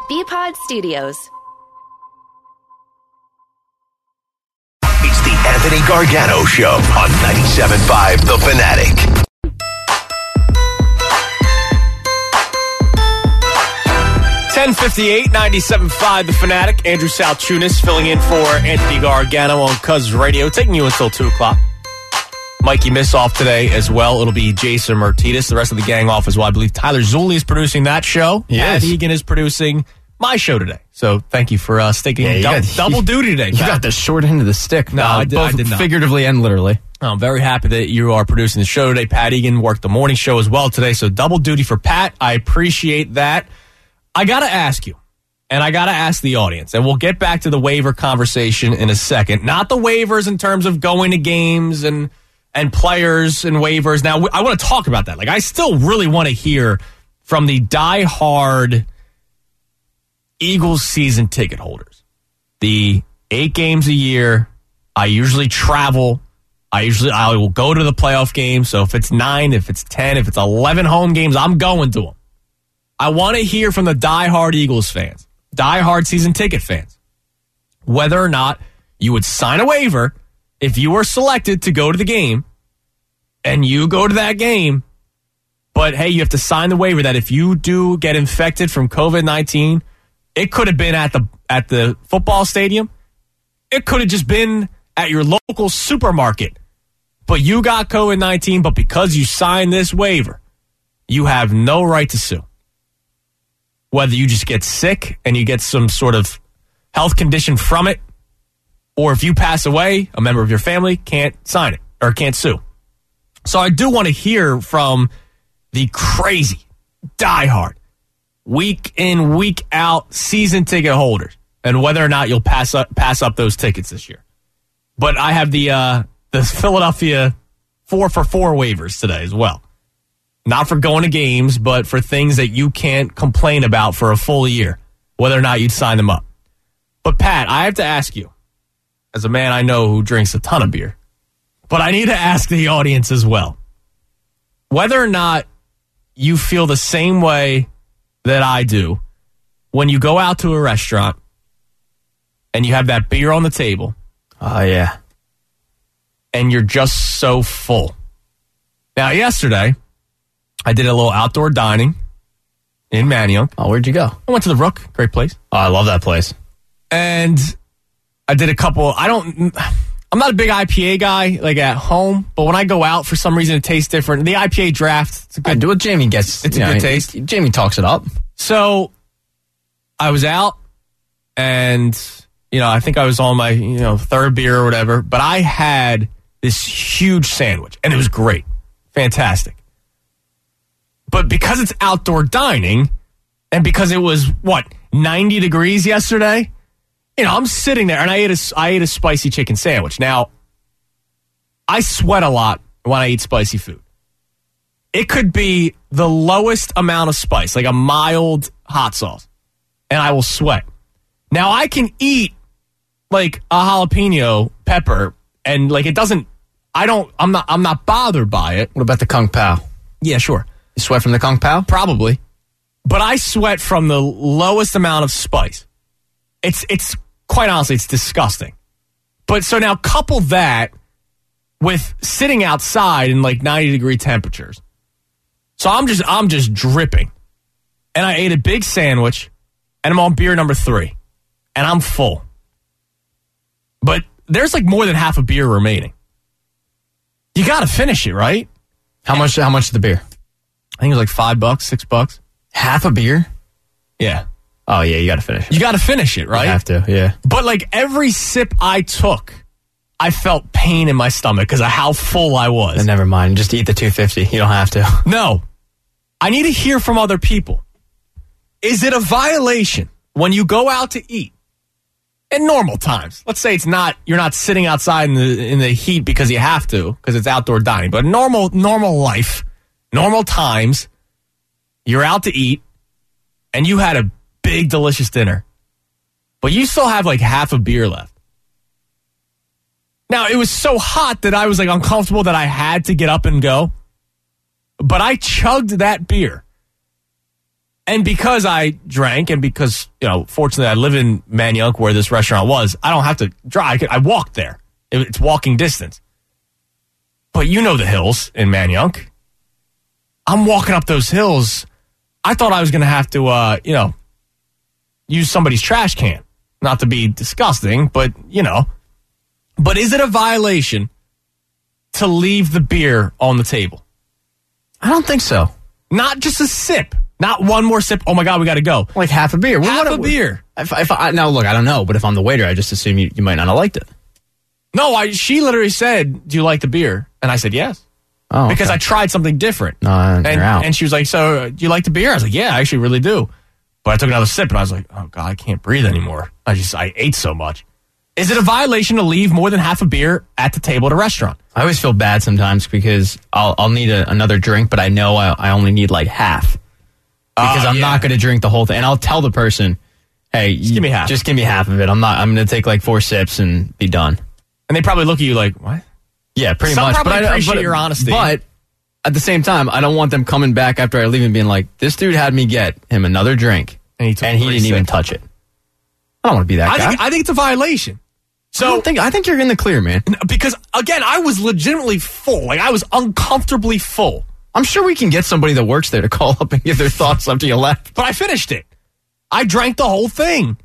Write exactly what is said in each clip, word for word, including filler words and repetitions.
B-Pod Studios. It's the Anthony Gargano Show on ninety-seven point five The Fanatic. ten fifty-eight, ninety-seven point five The Fanatic. Andrew Salchunas filling in for Anthony Gargano on Cuz Radio, taking you until two o'clock. Mikey Miss off today as well. It'll be Jason Martinez. The rest of the gang off as well. I believe Tyler Zulli is producing that show. Yes. Pat Egan is producing my show today. So thank you for uh, sticking Yeah, you dou- got- double duty today. You Pat. got the short end of the stick. No, uh, I did- I both did not. figuratively and literally. I'm very happy that you are producing the show today. Pat Egan worked the morning show as well today. So double duty for Pat. I appreciate that. I got to ask you, and I got to ask the audience, and we'll get back to the waiver conversation in a second. Not the waivers in terms of going to games and and players and waivers. Now, I want to talk about that. Like, I still really want to hear from the diehard Eagles season ticket holders. The eight games a year, I usually travel. I usually I will go to the playoff game. So if it's nine, if it's ten, if it's eleven home games, I'm going to them. I want to hear from the diehard Eagles fans, diehard season ticket fans, whether or not you would sign a waiver if you were selected to go to the game and you go to that game, but hey, you have to sign the waiver that if you do get infected from covid nineteen, it could have been at the at the football stadium. It could have just been at your local supermarket, but you got covid nineteen, but because you signed this waiver, you have no right to sue. Whether you just get sick and you get some sort of health condition from it, or if you pass away, a member of your family can't sign it or can't sue. So I do want to hear from the crazy, diehard, week in, week out season ticket holders and whether or not you'll pass up pass up those tickets this year. But I have the uh, the Philadelphia four for four waivers today as well. Not for going to games, but for things that you can't complain about for a full year, whether or not you'd sign them up. But Pat, I have to ask you, as a man I know who drinks a ton of beer, but I need to ask the audience as well, whether or not you feel the same way that I do when you go out to a restaurant and you have that beer on the table. Oh, yeah. And you're just so full. Now, yesterday, I did a little outdoor dining in Manayunk. Oh, where'd you go? I went to the Rook, great place. Oh, I love that place. And I did a couple, I don't, I'm not a big I P A guy, like at home, but when I go out, for some reason, it tastes different. The I P A draft, it's a good, I do what Jamie gets. It's a you good know, taste. Jamie talks it up. So I was out and, you know, I think I was on my, you know, third beer or whatever, but I had this huge sandwich and it was great. Fantastic. But because it's outdoor dining and because it was, what, ninety degrees yesterday, you know, I'm sitting there and I ate a, I ate a spicy chicken sandwich. Now, I sweat a lot when I eat spicy food. It could be the lowest amount of spice, like a mild hot sauce, and I will sweat. Now, I can eat like a jalapeno pepper and like it doesn't, I don't, I'm not, I'm not bothered by it. What about the Kung Pao? Yeah, sure. You sweat from the Kung Pao? Probably. But I sweat from the lowest amount of spice. It's, it's quite honestly, it's disgusting. But so now couple that with sitting outside in like ninety degree temperatures. So I'm just, I'm just dripping. And I ate a big sandwich and I'm on beer number three and I'm full. But there's like more than half a beer remaining. You got to finish it, right? How much, how much is the beer? I think it was like five bucks, six bucks. Half a beer? Yeah. Oh, yeah, you got to finish it. You got to finish it, right? You have to, yeah. But like every sip I took, I felt pain in my stomach because of how full I was. And never mind. Just eat the two fifty. You don't have to. No. I need to hear from other people. Is it a violation when you go out to eat in normal times? Let's say it's not, you're not sitting outside in the in the heat because you have to, because it's outdoor dining. But normal normal life, normal times, you're out to eat and you had a big, delicious dinner, but you still have like half a beer left. Now, it was so hot that I was like uncomfortable that I had to get up and go. But I chugged that beer. And because I drank and because, you know, fortunately I live in Manayunk where this restaurant was, I don't have to drive. I, could, I walked there. It, it's walking distance. But you know the hills in Manayunk. I'm walking up those hills. I thought I was going to have to, uh, you know, use somebody's trash can. Not to be disgusting, but, you know. But is it a violation to leave the beer on the table? I don't think so. Not just a sip. Not one more sip. Oh, my God, we got to go. Like half a beer. Half what, a beer. If, if I, now, look, I don't know, but if I'm the waiter, I just assume you, you might not have liked it. No, I, she literally said, do you like the beer? And I said, yes. Oh, okay. Because I tried something different. No, and, and, you're out. and she was like, so uh, do you like the beer? I was like, yeah, I actually really do. But I took another sip and I was like, oh, God, I can't breathe anymore. I just, I ate so much. Is it a violation to leave more than half a beer at the table at a restaurant? I always feel bad sometimes because I'll I'll need a, another drink, but I know I, I only need like half. Because Uh, I'm yeah. not going to drink the whole thing. And I'll tell the person, hey, Just give me half. Just give me half of it. I'm not, I'm going to take like four sips and be done. And they probably look at you like, what? Yeah, pretty Some much. probably but I appreciate but, your honesty. But at the same time, I don't want them coming back after I leave and being like, this dude had me get him another drink, And he took and he three didn't even sips. touch it. I don't want to be that I guy. think, I think it's a violation. I don't So, think I think you're in the clear, man. because, again, I was legitimately full. Like, I was uncomfortably full. I'm sure we can get somebody that works there to call up and give their thoughts after you left. But I finished it. I drank the whole thing.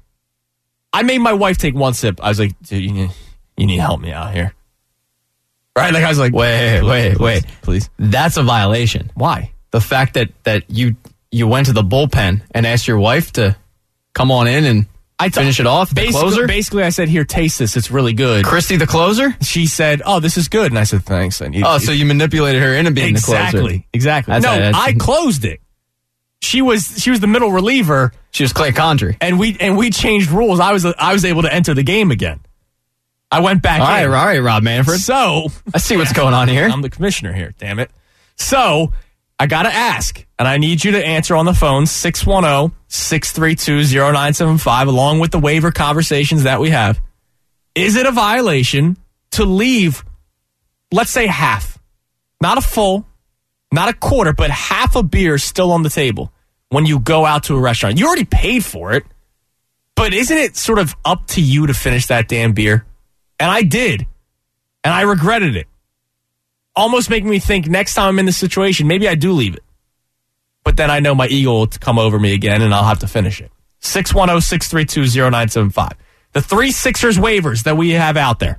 I made my wife take one sip. I was like, dude, you need, you need to help me out here. Right? Like, I was like, Wait, please, wait, please, wait. Please. That's a violation. Why? The fact that, that you you went to the bullpen and asked your wife to come on in and I t- finish it off, the basically, closer? Basically, I said, here, taste this. It's really good. Christy the closer? She said, oh, this is good. And I said, thanks. I need Oh, so you manipulated her into being the closer. Exactly. Exactly. That's- no, that's- I closed it. She was she was the middle reliever, She was Clay Condry. and we and we changed rules. I was I was able to enter the game again. I went back All right, in. all right, Rob Manfred. So I see what's going on here. I'm the commissioner here, damn it. So I got to ask, and I need you to answer on the phone, six one zero, six three two, zero nine seven five, along with the waiver conversations that we have. Is it a violation to leave, let's say half, not a full, not a quarter, but half a beer still on the table when you go out to a restaurant? You already paid for it, but isn't it sort of up to you to finish that damn beer? And I did, and I regretted it. Almost making me think next time I'm in this situation, maybe I do leave it. But then I know my ego will come over me again, and I'll have to finish it. six one zero, six three two, zero nine seven five. The three Sixers waivers that we have out there.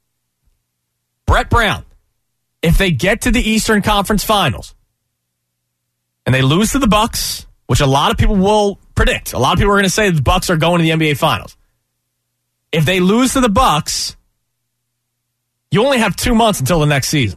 Brett Brown, if they get to the Eastern Conference Finals, and they lose to the Bucks, which a lot of people will predict. A lot of people are going to say the Bucks are going to the N B A Finals. If they lose to the Bucks, you only have two months until the next season.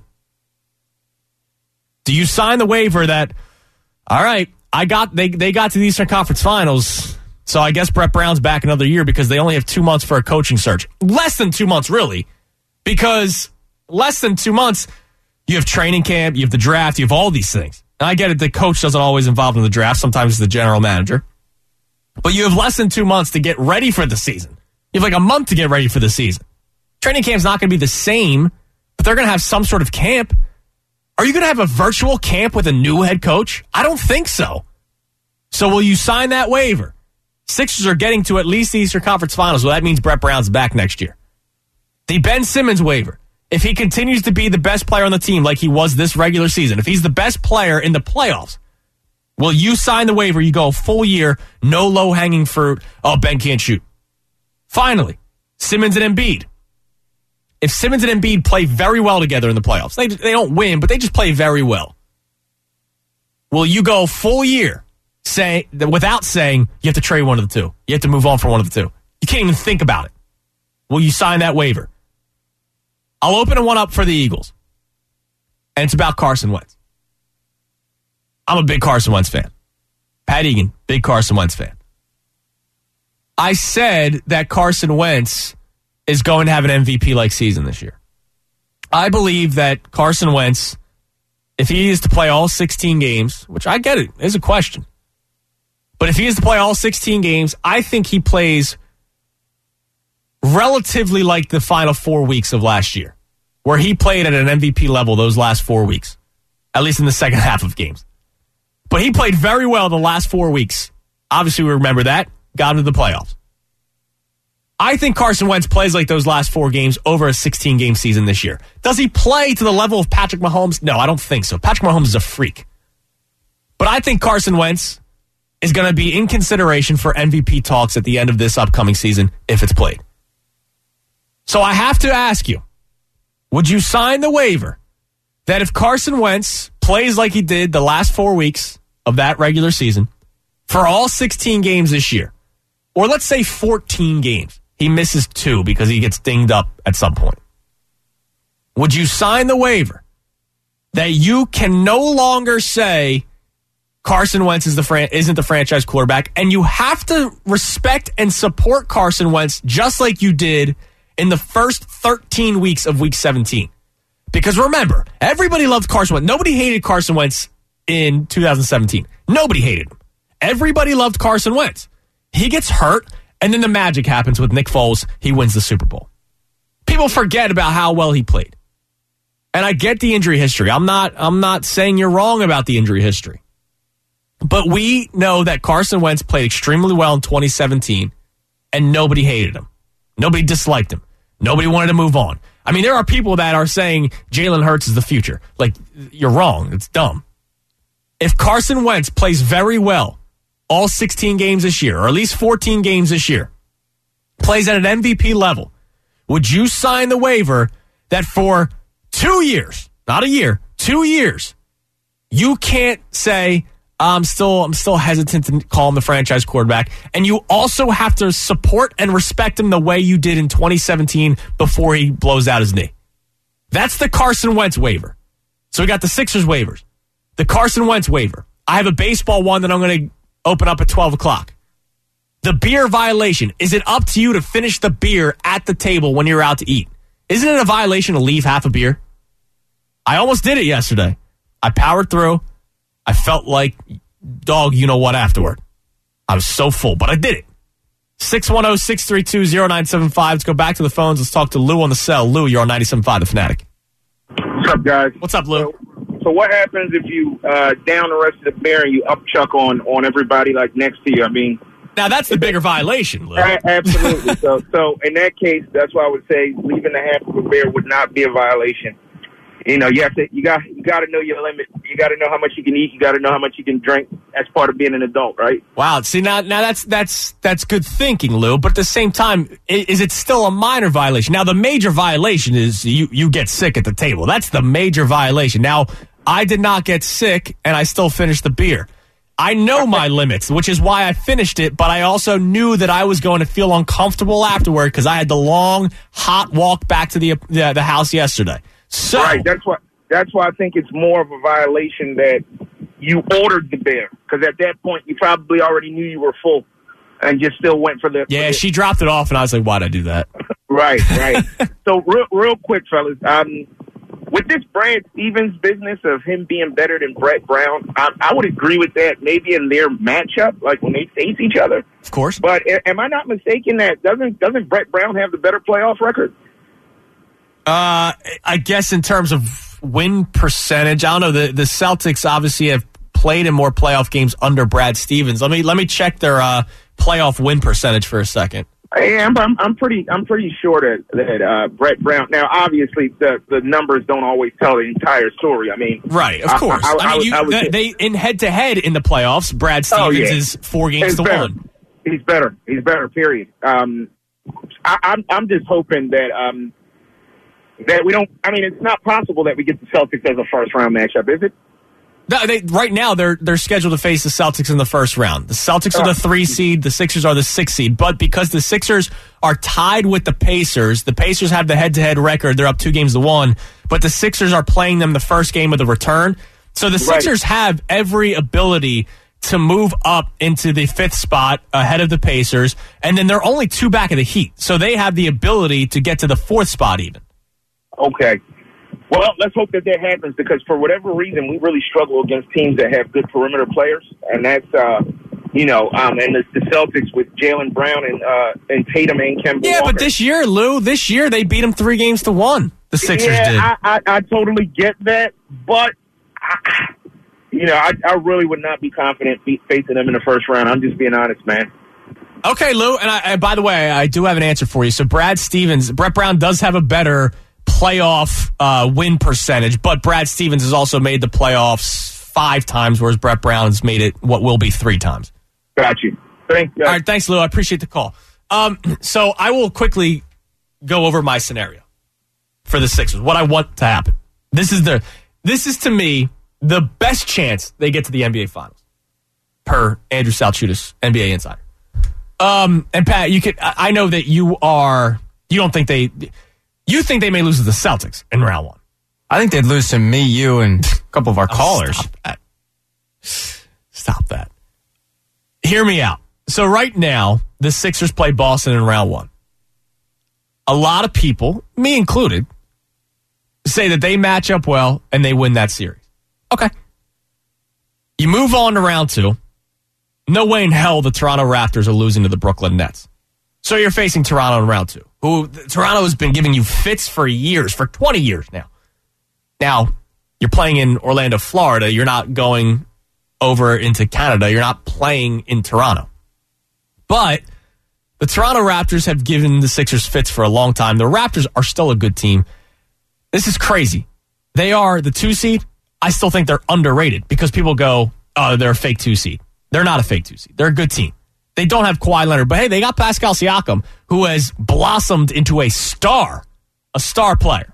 Do you sign the waiver that, all right, I got they they got to the Eastern Conference Finals, so I guess Brett Brown's back another year because they only have two months for a coaching search. Less than two months, really, because less than two months, you have training camp, you have the draft, you have all these things. And I get it, the coach doesn't always involved in the draft. Sometimes it's the general manager. But you have less than two months to get ready for the season. You have like a month to get ready for the season. Training camp's not going to be the same, but they're going to have some sort of camp. Are you going to have a virtual camp with a new head coach? I don't think so. So will you sign that waiver? Sixers are getting to at least the Eastern Conference Finals. Well, that means Brett Brown's back next year. The Ben Simmons waiver. If he continues to be the best player on the team like he was this regular season, if he's the best player in the playoffs, will you sign the waiver? You go a full year, no low-hanging fruit. Oh, Ben can't shoot. Finally, Simmons and Embiid. If Simmons and Embiid play very well together in the playoffs, they, they don't win, but they just play very well. Will you go a full year say, without saying you have to trade one of the two? You have to move on from one of the two. You can't even think about it. Will you sign that waiver? I'll open one up for the Eagles. And it's about Carson Wentz. I'm a big Carson Wentz fan. Pat Egan, big Carson Wentz fan. I said that Carson Wentz is going to have an M V P-like season this year. I believe that Carson Wentz, if he is to play all sixteen games, which I get it, is a question. But if he is to play all sixteen games, I think he plays relatively like the final four weeks of last year, where he played at an M V P level those last four weeks, at least in the second half of games. But he played very well the last four weeks. Obviously, we remember that. Got into the playoffs. I think Carson Wentz plays like those last four games over a sixteen-game season this year. Does he play to the level of Patrick Mahomes? No, I don't think so. Patrick Mahomes is a freak. But I think Carson Wentz is going to be in consideration for M V P talks at the end of this upcoming season if it's played. So I have to ask you, would you sign the waiver that if Carson Wentz plays like he did the last four weeks of that regular season for all sixteen games this year, or let's say fourteen games, he misses two because he gets dinged up at some point, would you sign the waiver that you can no longer say Carson Wentz is the fran- isn't the franchise quarterback, and you have to respect and support Carson Wentz just like you did in the first thirteen weeks of week seventeen? Because remember, everybody loved Carson Wentz. Nobody hated Carson Wentz in two thousand seventeen. Nobody hated him. Everybody loved Carson Wentz. He gets hurt, and then the magic happens with Nick Foles. He wins the Super Bowl. People forget about how well he played. And I get the injury history. I'm not, I'm not saying you're wrong about the injury history. But we know that Carson Wentz played extremely well in twenty seventeen, and nobody hated him. Nobody disliked him. Nobody wanted to move on. I mean, there are people that are saying Jalen Hurts is the future. Like, you're wrong. It's dumb. If Carson Wentz plays very well all sixteen games this year, or at least fourteen games this year, plays at an M V P level, would you sign the waiver that for two years, not a year, two years, you can't say, I'm still I'm still hesitant to call him the franchise quarterback, and you also have to support and respect him the way you did in twenty seventeen before he blows out his knee? That's the Carson Wentz waiver. So we got the Sixers waivers, the Carson Wentz waiver. I have a baseball one that I'm going to open up at twelve o'clock. The beer violation. Is it up to you to finish the beer at the table when you're out to eat? Isn't it a violation to leave half a beer? I almost did it yesterday. I powered through. I felt like dog, you know what, afterward. I was so full, but I did it. six one zero, six three two, zero nine seven five. Let's go back to the phones. Let's talk to Lou on the cell. Lou, you're on ninety-seven point five, The Fanatic. What's up, guys? What's up, Lou? So, so what happens if you uh, down the rest of the beer and you upchuck on, on everybody like next to you? I mean, now that's the bigger violation, Lou. A- absolutely. so, so in that case, that's why I would say leaving the half of a beer would not be a violation. You know, you have to. You got. You got to know your limit. You got to know how much you can eat. You got to know how much you can drink. That's part of being an adult, right? Wow. See, now, now that's that's that's good thinking, Lou. But at the same time, is, is it still a minor violation? Now, the major violation is you you get sick at the table. That's the major violation. Now, I did not get sick, and I still finished the beer. I know my limits, which is why I finished it. But I also knew that I was going to feel uncomfortable afterward because I had the long, hot walk back to the the, the house yesterday. So, right, that's why. That's why I think it's more of a violation that you ordered the beer, because at that point you probably already knew you were full, and just still went for the. Yeah, for the, she dropped it off, and I was like, "Why'd I do that?" Right, right. So, real, real quick, fellas, um, with this Brad Stevens business of him being better than Brett Brown, I, I would agree with that. Maybe in their matchup, like when they face each other, of course. But a, am I not mistaken that doesn't doesn't Brett Brown have the better playoff record? Uh, I guess in terms of win percentage, I don't know. The the Celtics obviously have played in more playoff games under Brad Stevens. Let me let me check their uh, playoff win percentage for a second. Yeah, I'm, I'm, I'm pretty I'm pretty sure that that uh, Brett Brown. Now, obviously, the the numbers don't always tell the entire story. I mean, right? Of course. I, I, I, I mean, you, I would, they, they in head to head in the playoffs, Brad Stevens oh, yeah. is four games He's to better. one. He's better. He's better. Period. Um, I, I'm I'm just hoping that um. That we don't. I mean, it's not possible that we get the Celtics as a first round matchup, is it? No, they, right now, they're they're scheduled to face the Celtics in the first round. The Celtics are the three seed. The Sixers are the six seed. But because the Sixers are tied with the Pacers, the Pacers have the head to head record. They're up two games to one. But the Sixers are playing them the first game of the return. So the Sixers right. have every ability to move up into the fifth spot ahead of the Pacers, and then they're only two back of the Heat. So they have the ability to get to the fourth spot even. Okay. Well, let's hope that that happens, because for whatever reason, we really struggle against teams that have good perimeter players, and that's, uh, you know, um, and the, the Celtics with Jaylen Brown and uh, and Tatum and Kemba Yeah, Walker. But this year, Lou, this year they beat them three games to one. The Sixers yeah, did. I, I, I totally get that, but I, you know, I, I really would not be confident be, facing them in the first round. I'm just being honest, man. Okay, Lou, and, I, and by the way, I do have an answer for you. So Brad Stevens, Brett Brown does have a better playoff uh, win percentage, but Brad Stevens has also made the playoffs five times, whereas Brett Brown's made it what will be three times. Got you. Thanks, guys. All right, thanks, Lou. I appreciate the call. Um, so I will quickly go over my scenario for the Sixers, what I want to happen. This is the this is to me the best chance they get to the N B A Finals, per Andrew Salchutis, N B A Insider. Um, and Pat, you could I know that you are you don't think they you think they may lose to the Celtics in round one. I think they'd lose to me, you, and a couple of our oh, callers. Stop that. Stop that. Hear me out. So right now, the Sixers play Boston in round one. A lot of people, me included, say that they match up well and they win that series. Okay. You move on to round two. No way in hell the Toronto Raptors are losing to the Brooklyn Nets. So you're facing Toronto in round two, who Toronto has been giving you fits for years, for twenty years now. Now, you're playing in Orlando, Florida. You're not going over into Canada. You're not playing in Toronto. But the Toronto Raptors have given the Sixers fits for a long time. The Raptors are still a good team. This is crazy. They are the two seed. I still think they're underrated because people go, oh, they're a fake two seed. They're not a fake two seed. They're a good team. They don't have Kawhi Leonard, but hey, they got Pascal Siakam, who has blossomed into a star, a star player.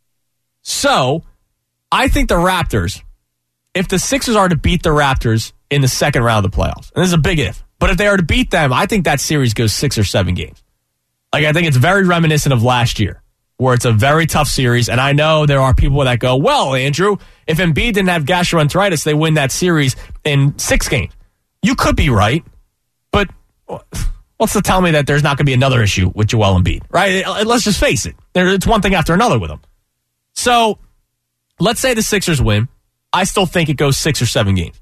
So I think the Raptors, if the Sixers are to beat the Raptors in the second round of the playoffs, and this is a big if, but if they are to beat them, I think that series goes six or seven games. Like, I think it's very reminiscent of last year, where it's a very tough series. And I know there are people that go, well, Andrew, if Embiid didn't have gastroenteritis, they win that series in six games. You could be right, but what's to tell me that there's not going to be another issue with Joel Embiid, right? Let's just face it. It's one thing after another with him. So let's say the Sixers win. I still think it goes six or seven games.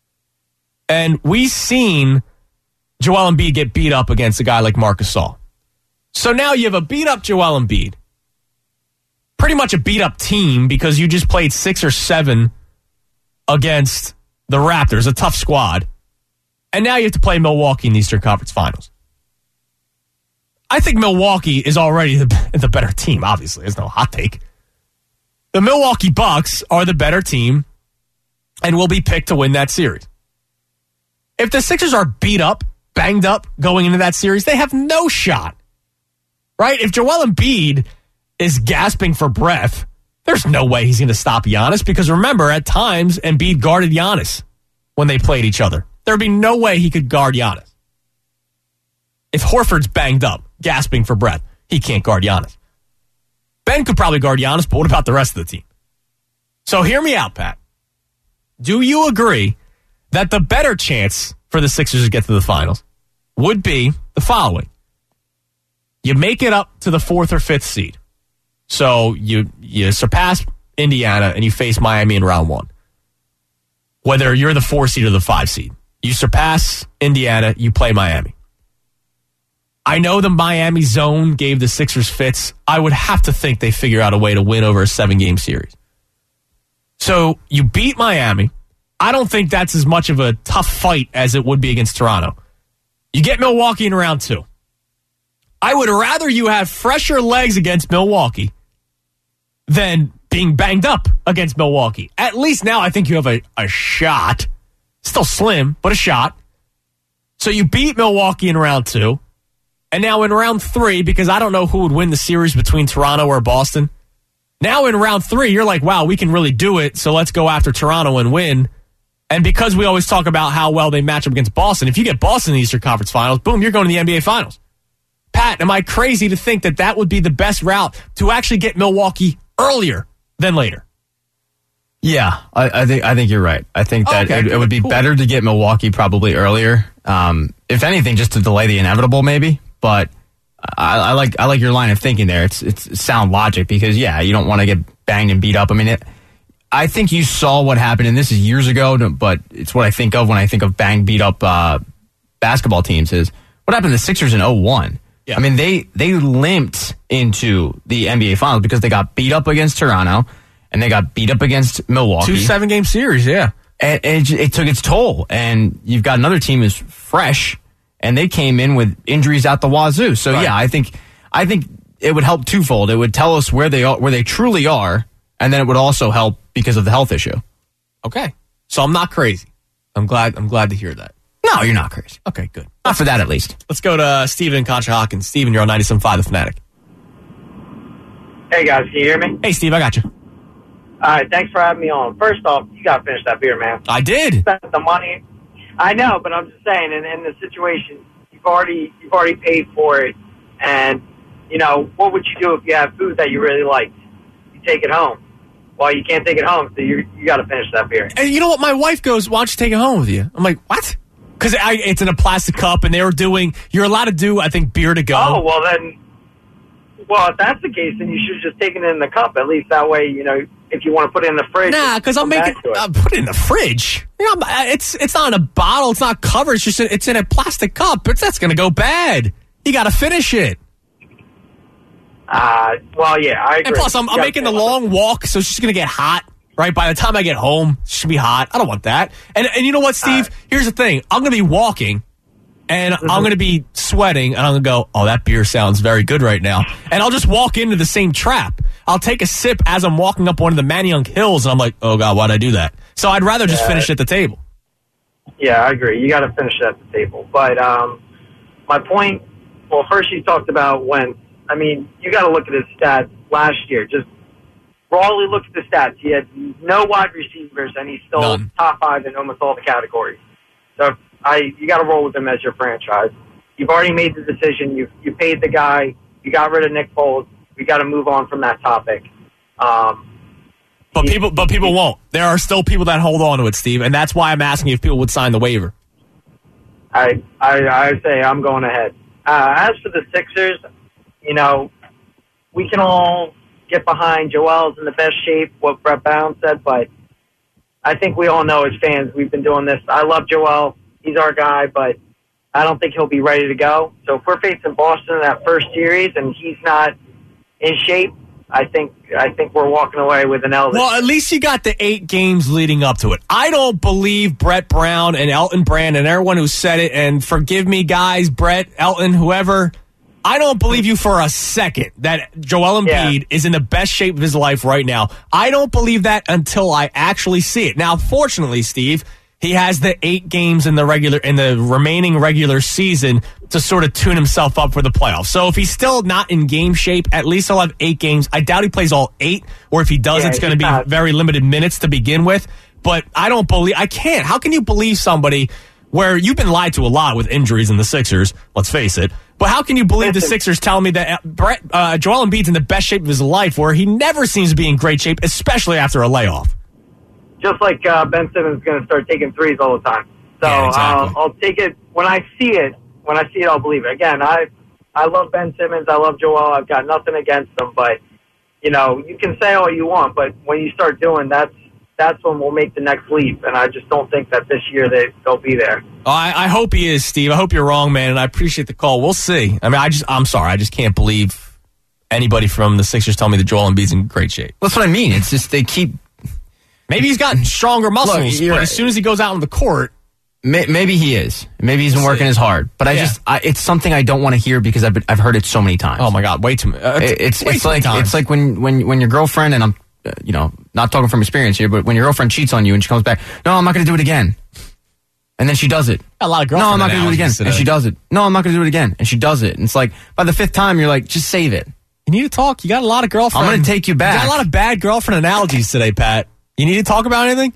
And we've seen Joel Embiid get beat up against a guy like Marc Gasol. So now you have a beat-up Joel Embiid. Pretty much a beat-up team because you just played six or seven against the Raptors, a tough squad. And now you have to play Milwaukee in the Eastern Conference Finals. I think Milwaukee is already the, the better team, obviously. There's no hot take. The Milwaukee Bucks are the better team and will be picked to win that series. If the Sixers are beat up, banged up going into that series, they have no shot. Right? If Joel Embiid is gasping for breath, there's no way he's going to stop Giannis because remember, at times, Embiid guarded Giannis when they played each other. There'd be no way he could guard Giannis. If Horford's banged up, gasping for breath, he can't guard Giannis. Ben could probably guard Giannis, but what about the rest of the team? So hear me out, Pat. Do you agree that the better chance for the Sixers to get to the finals would be the following? You make it up to the fourth or fifth seed. So you you surpass Indiana and you face Miami in round one. Whether you're the four seed or the five seed. You surpass Indiana, you play Miami. I know the Miami zone gave the Sixers fits. I would have to think they figure out a way to win over a seven-game series. So you beat Miami. I don't think that's as much of a tough fight as it would be against Toronto. You get Milwaukee in round two. I would rather you have fresher legs against Milwaukee than being banged up against Milwaukee. At least now I think you have a, a shot. Still slim, but a shot. So you beat Milwaukee in round two. And now in round three, because I don't know who would win the series between Toronto or Boston. Now in round three, you're like, wow, we can really do it. So let's go after Toronto and win. And because we always talk about how well they match up against Boston, if you get Boston in the Eastern Conference Finals, boom, you're going to the N B A Finals. Pat, am I crazy to think that that would be the best route to actually get Milwaukee earlier than later? Yeah, I, I think I think you're right. I think that okay, it, it would be cool. better to get Milwaukee probably earlier. Um, if anything, just to delay the inevitable, maybe. But I, I like I like your line of thinking there. It's it's sound logic because yeah, you don't want to get banged and beat up. I mean, it, I think you saw what happened, and this is years ago, but it's what I think of when I think of bang beat up uh, basketball teams. Is what happened to the Sixers in oh one. Yeah. I mean, they they limped into the N B A Finals because they got beat up against Toronto and they got beat up against Milwaukee. Two seven-game series, yeah. And, and it, it took its toll. And you've got another team who's fresh, and they came in with injuries out the wazoo. So right. yeah, I think I think it would help twofold. It would tell us where they are, where they truly are, and then it would also help because of the health issue. Okay, so I'm not crazy. I'm glad. I'm glad to hear that. No, you're not crazy. Okay, good. Not for that, at least. Let's go to uh, Steven in Conshohocken. Steven, you're on ninety-seven point five The Fanatic. Hey, guys, can you hear me? Hey, Steve, I got you. All right, thanks for having me on. First off, you got to finish that beer, man. I did. Spent the money. I know, but I'm just saying, in, in the situation, you've already you've already paid for it, and, you know, what would you do if you have food that you really liked? You take it home. Well, you can't take it home, so you you got to finish that beer. And you know what? My wife goes, why don't you take it home with you? I'm like, what? Because it's in a plastic cup, and they were doing, you're allowed to do, I think, beer to go. Oh, well, then, well, if that's the case, then you should have just taken it in the cup. At least that way, you know, if you want to put it in the fridge. Nah, because I'm making, uh, put it in the fridge. You know, it's it's not in a bottle, it's not covered, it's just, it's in a plastic cup. But that's going to go bad. You got to finish it. Uh, well, yeah, I agree. And plus, I'm, I'm making the long walk, so it's just going to get hot. Right? By the time I get home, it should be hot. I don't want that. And and you know what, Steve? Right. Here's the thing. I'm going to be walking, and mm-hmm. I'm going to be sweating, and I'm going to go, oh, that beer sounds very good right now. And I'll just walk into the same trap. I'll take a sip as I'm walking up one of the Manayunk Hills, and I'm like, oh, God, why'd I do that? So I'd rather just yeah. finish at the table. Yeah, I agree. You got to finish at the table. But um, my point, well, first you talked about when, I mean, you got to look at his stats last year. Just rawly look at the stats. He had no wide receivers, and he's still None. top five in almost all the categories. So I, you got to roll with him as your franchise. You've already made the decision. You you paid the guy. You got rid of Nick Foles. We got to move on from that topic. Um, but he, people, but people won't. There are still people that hold on to it, Steve, and that's why I'm asking if people would sign the waiver. I I, I say I'm going ahead. Uh, as for the Sixers, you know, we can all get behind Joel's in the best shape, what Brett Brown said, but I think we all know as fans we've been doing this. I love Joel. He's our guy, but I don't think he'll be ready to go. So if we're facing Boston in that first series and he's not in shape, I think I think we're walking away with an L. Well, at least you got the eight games leading up to it. I don't believe Brett Brown and Elton Brand and everyone who said it, and forgive me, guys, Brett, Elton, whoever, I don't believe you for a second that Joel Embiid yeah. is in the best shape of his life right now. I don't believe that until I actually see it. Now, fortunately, Steve, he has the eight games in the regular in the remaining regular season to sort of tune himself up for the playoffs. So if he's still not in game shape, at least he'll have eight games. I doubt he plays all eight, or if he does, yeah, it's going to be not. very limited minutes to begin with. But I don't believe I can't. How can you believe somebody where you've been lied to a lot with injuries in the Sixers? Let's face it. But how can you believe the Sixers telling me that Brett, uh, Joel Embiid's in the best shape of his life, where he never seems to be in great shape, especially after a layoff? Just like uh, Ben Simmons is going to start taking threes all the time. So yeah, exactly. uh, I'll take it when I see it. When I see it, I'll believe it. Again, I I love Ben Simmons. I love Joel. I've got nothing against them. But, you know, you can say all you want, but when you start doing that's that's when we'll make the next leap. And I just don't think that this year they, they'll be there. Oh, I, I hope he is, Steve. I hope you're wrong, man, and I appreciate the call. We'll see. I mean, I just, I'm sorry. I just can't believe anybody from the Sixers tell me that Joel Embiid's in great shape. That's what I mean. It's just they keep... Maybe he's gotten stronger muscles, Look, but as soon as he goes out on the court... May, maybe he is. Maybe he's been we'll working as hard. But I yeah. just, I, it's something I don't want to hear because I've been, I've heard it so many times. Oh, my God. Way too many. Uh, it's way it's too like many it's like when, when, when your girlfriend, and I'm, uh, you know, not talking from experience here, but when your girlfriend cheats on you and she comes back, no, I'm not going to do it again. And then she does it. A lot of girlfriends. No, I'm not going to do it again. Today. And she does it. No, I'm not going to do it again. And she does it. And it's like, by the fifth time, you're like, just save it. You need to talk. You got a lot of girlfriends. I'm going to take you back. You got a lot of bad girlfriend analogies today, Pat. You need to talk about anything?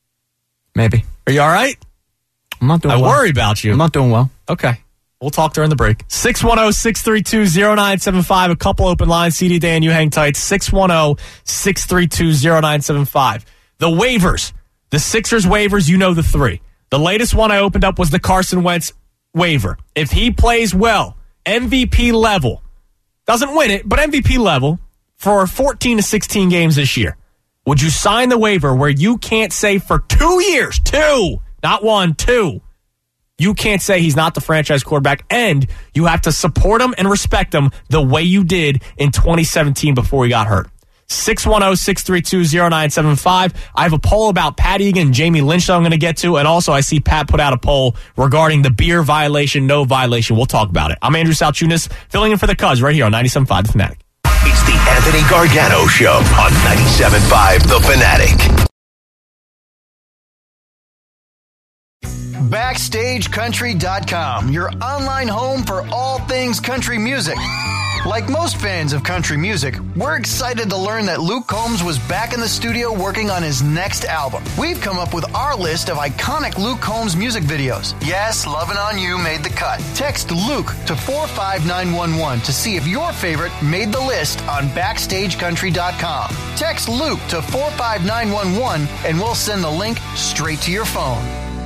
Maybe. Are you all right? I'm not doing I well. I worry about you. I'm not doing well. Okay. We'll talk during the break. six one zero, six three two, zero nine seven five. A couple open lines. C D Dan, you hang tight. six one zero, six three two, zero nine seven five. The waivers. The Sixers waivers, you know the three. The latest one I opened up was the Carson Wentz waiver. If he plays well, M V P level, doesn't win it, but M V P level for fourteen to sixteen games this year, would you sign the waiver where you can't say for two years, two, not one, two, you can't say he's not the franchise quarterback, and you have to support him and respect him the way you did in twenty seventeen before he got hurt? six one zero, six three two, zero nine seven five. I have a poll about Pat Egan and Jamie Lynch that I'm going to get to, and also I see Pat put out a poll regarding the beer violation, no violation. We'll talk about it. I'm Andrew Salchunas, filling in for the Cuz right here on ninety-seven point five The Fanatic. It's the Anthony Gargano Show on ninety-seven point five The Fanatic. Backstage Country dot com, your online home for all things country music. Like most fans of country music, we're excited to learn that Luke Combs was back in the studio working on his next album. We've come up with our list of iconic Luke Combs music videos. Yes, Lovin' On You made the cut. Text Luke to four five nine one one to see if your favorite made the list on Backstage Country dot com. Text Luke to four five nine one one and we'll send the link straight to your phone.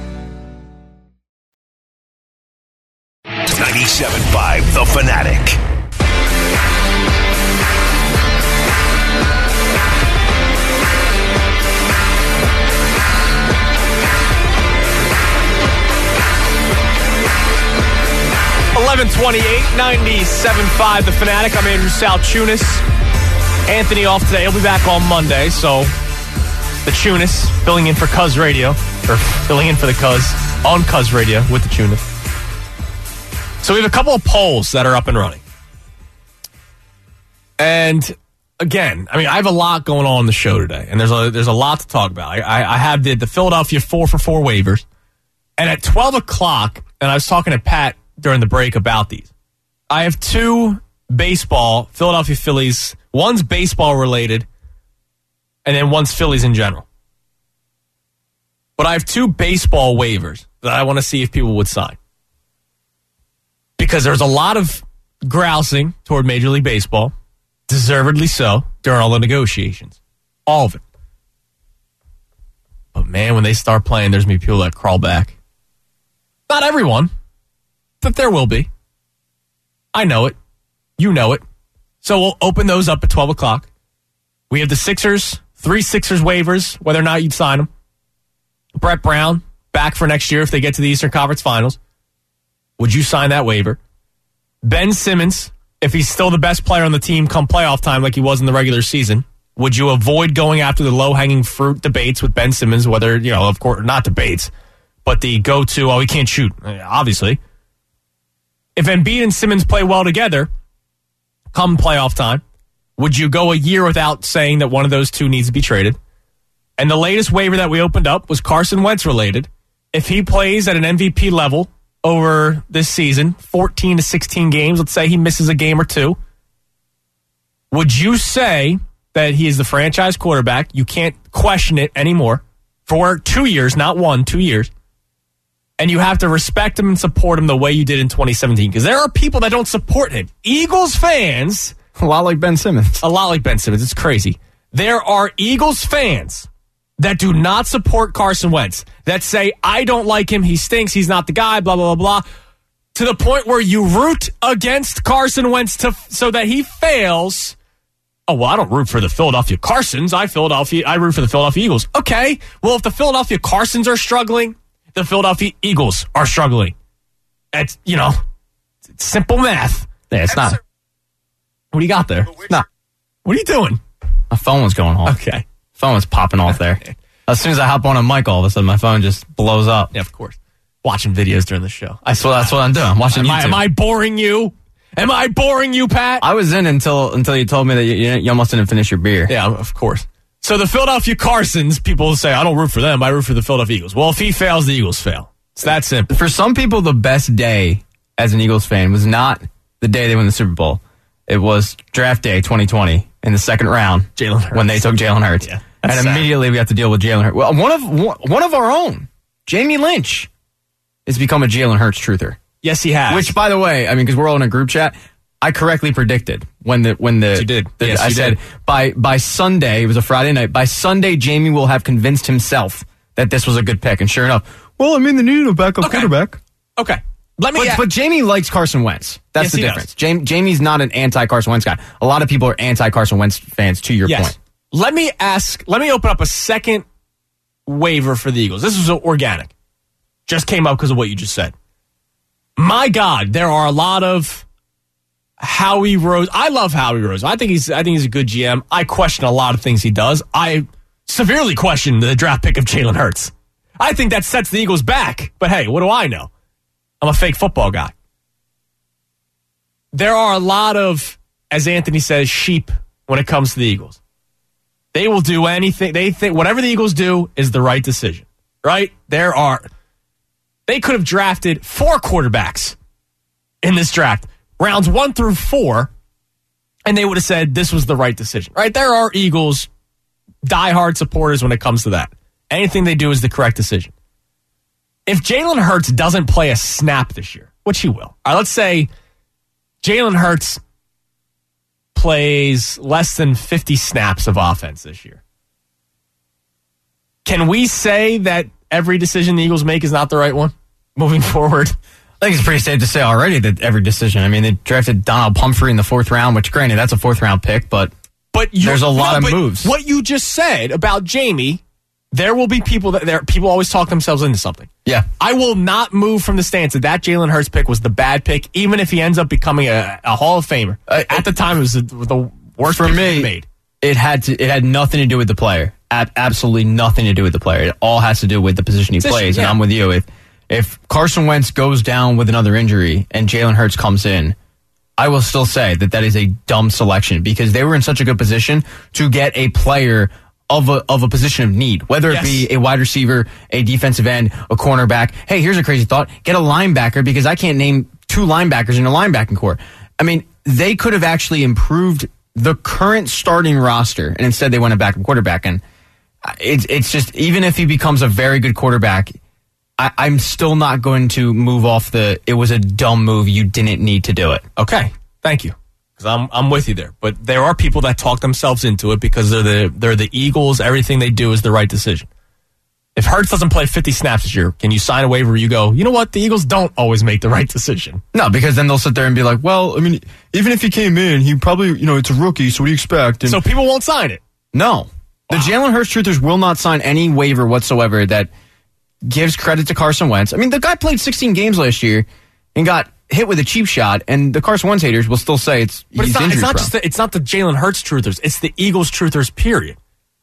ninety-seven point five The Fanatic. eleven twenty-eight, ninety-seven point five The Fanatic. I'm Andrew Salchunas. Anthony off today. He'll be back on Monday. So the Chunas filling in for Cuz Radio, or filling in for the Cuz on Cuz Radio with the Chunas. So we have a couple of polls that are up and running. And again, I mean, I have a lot going on in the show today, and there's a there's a lot to talk about. I, I, I have the, the Philadelphia four for four waivers, and at twelve o'clock, and I was talking to Pat during the break about these. I have two baseball, Philadelphia Phillies. One's baseball related, and then one's Phillies in general. But I have two baseball waivers that I want to see if people would sign. Because there's a lot of grousing toward Major League Baseball, deservedly so, during all the negotiations. All of it. But man, when they start playing, there's going to be people that crawl back. Not everyone, but there will be. I know it. You know it. So we'll open those up at twelve o'clock. We have the Sixers, three Sixers waivers, whether or not you'd sign them. Brett Brown, back for next year if they get to the Eastern Conference Finals. Would you sign that waiver? Ben Simmons, if he's still the best player on the team come playoff time like he was in the regular season, would you avoid going after the low-hanging fruit debates with Ben Simmons, whether, you know, of course, not debates, but the go-to, oh, he can't shoot, obviously. If Embiid and Simmons play well together, come playoff time, would you go a year without saying that one of those two needs to be traded? And the latest waiver that we opened up was Carson Wentz related. If he plays at an M V P level over this season, fourteen to sixteen games, let's say he misses a game or two, would you say that he is the franchise quarterback? You can't question it anymore for two years, not one, two years. And you have to respect him and support him the way you did in twenty seventeen. Because there are people that don't support him. Eagles fans. A lot like Ben Simmons. A lot like Ben Simmons. It's crazy. There are Eagles fans that do not support Carson Wentz, that say, I don't like him, he stinks, he's not the guy, blah, blah, blah, blah, to the point where you root against Carson Wentz to, so that he fails. Oh, well, I don't root for the Philadelphia Carsons. I Philadelphia. I root for the Philadelphia Eagles. Okay, well, if the Philadelphia Carsons are struggling, the Philadelphia Eagles are struggling. It's, you know, it's simple math. Yeah, it's not. What do you got there? No. What are you doing? My phone was going off. Okay. Phone was popping off there. As soon as I hop on a mic, all of a sudden my phone just blows up. Yeah, of course. Watching videos during the show. I swear that's what I'm doing. I'm watching am YouTube. I, am I boring you? Am I boring you, Pat? I was in until until you told me that you, you almost didn't finish your beer. Yeah, of course. So the Philadelphia Carsons, people say, I don't root for them. I root for the Philadelphia Eagles. Well, if he fails, the Eagles fail. It's that simple. For some people, the best day as an Eagles fan was not the day they won the Super Bowl. It was draft day twenty twenty in the second round. Jalen Hurts. When they took Jalen Hurts. Yeah. And sad. immediately we have to deal with Jalen Hurts. Well, one of one of our own, Jamie Lynch, has become a Jalen Hurts truther. Yes, he has. Which, by the way, I mean, because we're all in a group chat, I correctly predicted when the when the Yes, you did. The, Yes, I you said did. by by Sunday, it was a Friday night. By Sunday, Jamie will have convinced himself that this was a good pick. And sure enough, well, I mean, they needed a backup Okay. quarterback. Okay. Let me. But, a- but Jamie likes Carson Wentz. That's Yes, the he difference. Jamie, Jamie's not an anti-Carson Wentz guy. A lot of people are anti-Carson Wentz fans, to your yes. point. Let me ask. Let me open up a second waiver for the Eagles. This was organic. Just came up because of what you just said. My God, there are a lot of Howie Rose. I love Howie Rose. I think he's I think he's a good G M. I question a lot of things he does. I severely question the draft pick of Jalen Hurts. I think that sets the Eagles back. But hey, what do I know? I'm a fake football guy. There are a lot of, as Anthony says, sheep when it comes to the Eagles. They will do anything. They think whatever the Eagles do is the right decision, right? There are, they could have drafted four quarterbacks in this draft, rounds one through four, and they would have said this was the right decision, right? There are Eagles diehard supporters when it comes to that. Anything they do is the correct decision. If Jalen Hurts doesn't play a snap this year, which he will, all right, let's say Jalen Hurts plays less than fifty snaps of offense this year. Can we say that every decision the Eagles make is not the right one moving forward? I think it's pretty safe to say already that every decision. I mean, they drafted Donald Pumphrey in the fourth round, which, granted, that's a fourth round pick, but, but there's a lot no, of moves. What you just said about Jamie, there will be people that there. People always talk themselves into something. Yeah, I will not move from the stance that that Jalen Hurts pick was the bad pick, even if he ends up becoming a, a Hall of Famer. Uh, At the time, it was the, the worst for pick me. Made. It had to. It had nothing to do with the player. Ab- absolutely nothing to do with the player. It all has to do with the position he position, plays. Yeah. And I'm with you. If if Carson Wentz goes down with another injury and Jalen Hurts comes in, I will still say that that is a dumb selection because they were in such a good position to get a player of a of a position of need, whether yes. it be a wide receiver, a defensive end, a cornerback. Hey, here's a crazy thought. Get a linebacker because I can't name two linebackers in a linebacking core. I mean, they could have actually improved the current starting roster, and instead they went a backup quarterback. And it's, it's just, even if he becomes a very good quarterback, I, I'm still not going to move off the, it was a dumb move, you didn't need to do it. Okay, thank you. I'm I'm with you there, but there are people that talk themselves into it because they're the they're the Eagles. Everything they do is the right decision. If Hurts doesn't play fifty snaps this year, can you sign a waiver where you go, you know what, the Eagles don't always make the right decision? No, because then they'll sit there and be like, well, I mean, even if he came in, he probably, you know, it's a rookie, so what do you expect? And so people won't sign it. No, wow. The Jalen Hurts truthers will not sign any waiver whatsoever that gives credit to Carson Wentz. I mean, the guy played sixteen games last year and got hit with a cheap shot, and the Carson Wentz haters will still say it's but he's it's not, it's not prone. just the, it's not the Jalen Hurts truthers, it's the Eagles truthers, period.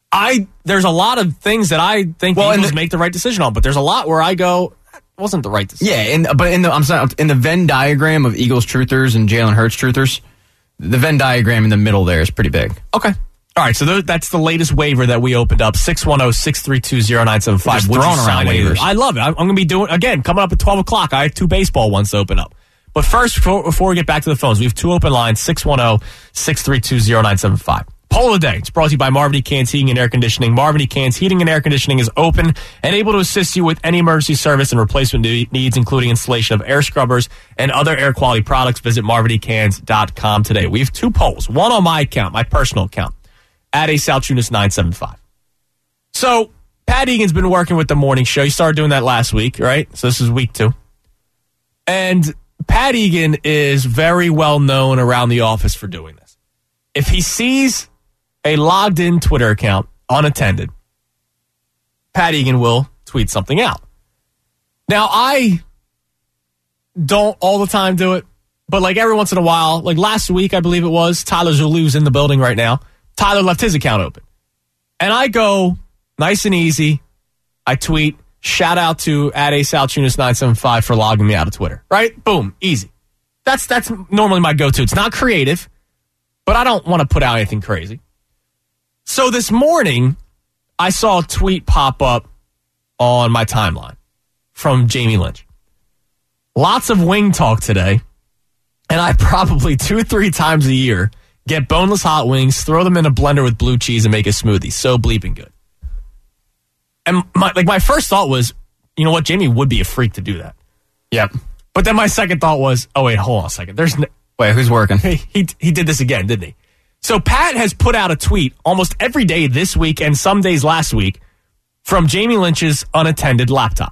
I there's a lot of things that I think well, the Eagles the, make the right decision on, but there's a lot where I go, that wasn't the right decision. Yeah, and but in the I'm sorry, in the Venn diagram of Eagles truthers and Jalen Hurts truthers, the Venn diagram in the middle there is pretty big. Okay. All right, so th- that's the latest waiver that we opened up, six one zero, six three two, zero nine seven five. Just throwing around waivers. I love it. I'm, I'm going to be doing, again, coming up at twelve o'clock. I have two baseball ones to open up. But first, before, before we get back to the phones, we have two open lines, six one zero, six three two, zero nine seven five. Poll of the day. It's brought to you by Marvin E. Cans Heating and Air Conditioning. Marvin E. Cans Heating and Air Conditioning is open and able to assist you with any emergency service and replacement needs, including installation of air scrubbers and other air quality products. Visit marvin e cans dot com today. We have two polls, one on my account, my personal account, at A Salchunas nine seven five. So, Pat Egan's been working with the morning show. He started doing that last week, right? So this is week two. And Pat Egan is very well known around the office for doing this. If he sees a logged in Twitter account unattended, Pat Egan will tweet something out. Now, I don't all the time do it, but like every once in a while, like last week, I believe it was, Tyler Zulu's in the building right now. Tyler left his account open. And I go nice and easy. I tweet, shout out to at A Salchunas nine seven five for logging me out of Twitter. Right? Boom. Easy. That's that's normally my go-to. It's not creative, but I don't want to put out anything crazy. So this morning, I saw a tweet pop up on my timeline from Jamie Lynch. Lots of wing talk today, and I probably two, three times a year get boneless hot wings, throw them in a blender with blue cheese, and make a smoothie. So bleeping good. And my like my first thought was, you know what, Jamie would be a freak to do that. Yep. But then my second thought was, oh wait, hold on a second. There's no, wait, who's working? He, he he did this again, didn't he? So Pat has put out a tweet almost every day this week and some days last week from Jamie Lynch's unattended laptop.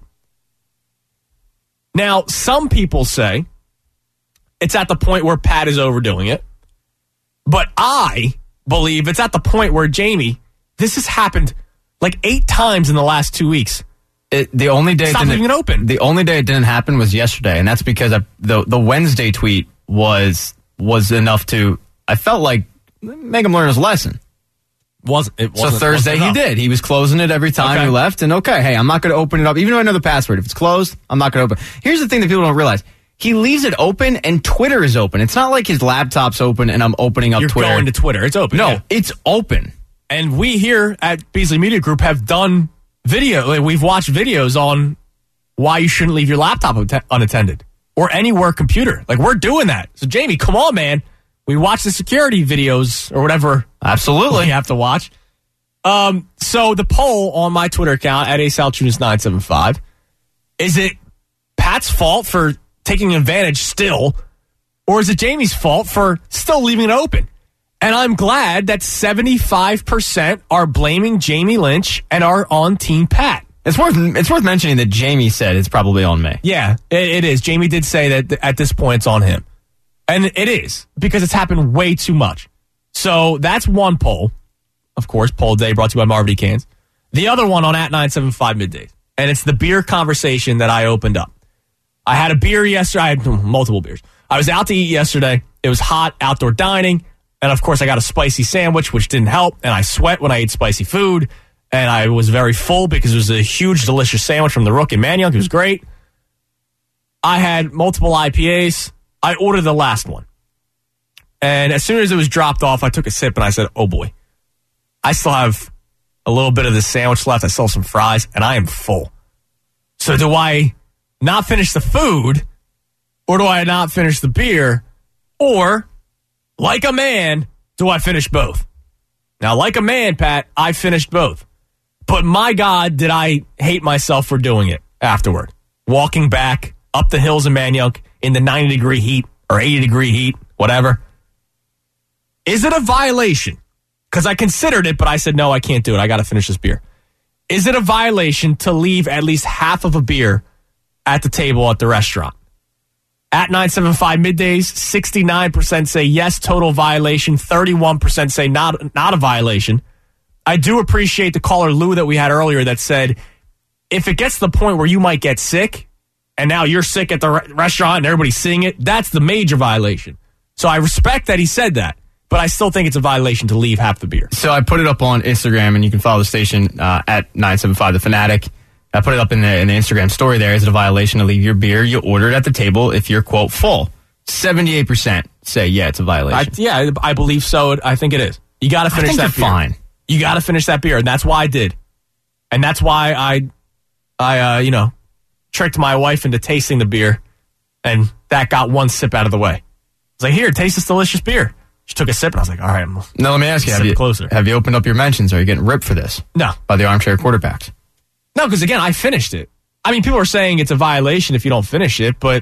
Now, some people say it's at the point where Pat is overdoing it, but I believe it's at the point where, Jamie, this has happened like eight times in the last two weeks. It, the only day Stop it leaving it open. The only day it didn't happen was yesterday, and that's because I, the the Wednesday tweet was was enough to, I felt like, make him learn his lesson. Was it So wasn't, Thursday wasn't he enough. did. He was closing it every time Okay. he left. And okay, hey, I'm not going to open it up. Even though I know the password. If it's closed, I'm not going to open. Here's the thing that people don't realize. He leaves it open and Twitter is open. It's not like his laptop's open and I'm opening up You're Twitter. going to Twitter. It's open. no, yeah. it's open. And we here at Beasley Media Group have done video. like, We've watched videos on why you shouldn't leave your laptop unatt- unattended or any work computer. Like, we're doing that. So, Jamie, come on, man. We watch the security videos or whatever Absolutely. you have to watch. Um, so the poll on my Twitter account at asaltunis nine seven five, is it Pat's fault for taking advantage still, or is it Jamie's fault for still leaving it open? And I'm glad that seventy-five percent are blaming Jamie Lynch and are on Team Pat. It's worth it's worth mentioning that Jamie said it's probably on me. Yeah, it, it is. Jamie did say that th- at this point it's on him. And it is, because it's happened way too much. So that's one poll. Of course, poll day brought to you by Marvin Cans. The other one on at nine seven five middays. And it's the beer conversation that I opened up. I had a beer yesterday. I had multiple beers. I was out to eat yesterday. It was hot, outdoor dining. And of course, I got a spicy sandwich, which didn't help. And I sweat when I ate spicy food. And I was very full because it was a huge, delicious sandwich from the Rook in Manayunk. It was great. I had multiple I P As. I ordered the last one. And as soon as it was dropped off, I took a sip and I said, oh boy, I still have a little bit of this sandwich left. I still have some fries and I am full. So do I not finish the food or do I not finish the beer? Or, like a man, do I finish both? Now, like a man, Pat, I finished both. But my God, did I hate myself for doing it afterward. Walking back up the hills in Manayunk in the ninety degree heat or eighty degree heat, whatever. Is it a violation? Because I considered it, but I said, no, I can't do it. I got to finish this beer. Is it a violation to leave at least half of a beer at the table at the restaurant? At nine seven five middays, sixty-nine percent say yes, total violation. thirty-one percent say not, not a violation. I do appreciate the caller Lou that we had earlier that said, if it gets to the point where you might get sick, and now you're sick at the re- restaurant and everybody's seeing it, that's the major violation. So I respect that he said that, but I still think it's a violation to leave half the beer. So I put it up on Instagram, and you can follow the station uh, at nine seven five The Fanatic. I put it up in the, in the Instagram story there. Is it a violation to leave your beer you ordered at the table if you're, quote, full? seventy-eight percent say, yeah, it's a violation. I, yeah, I believe so. I think it is. You got to finish I think that you're beer. fine. You got to finish that beer, and that's why I did. And that's why I, I, uh, you know, tricked my wife into tasting the beer, and that got one sip out of the way. I was like, here, taste this delicious beer. She took a sip, and I was like, all right, I'm Now, let me ask you, have Sip you, closer. have you opened up your mentions? Are you getting ripped for this no. by the armchair quarterbacks? No, because again, I finished it. I mean, people are saying it's a violation if you don't finish it, but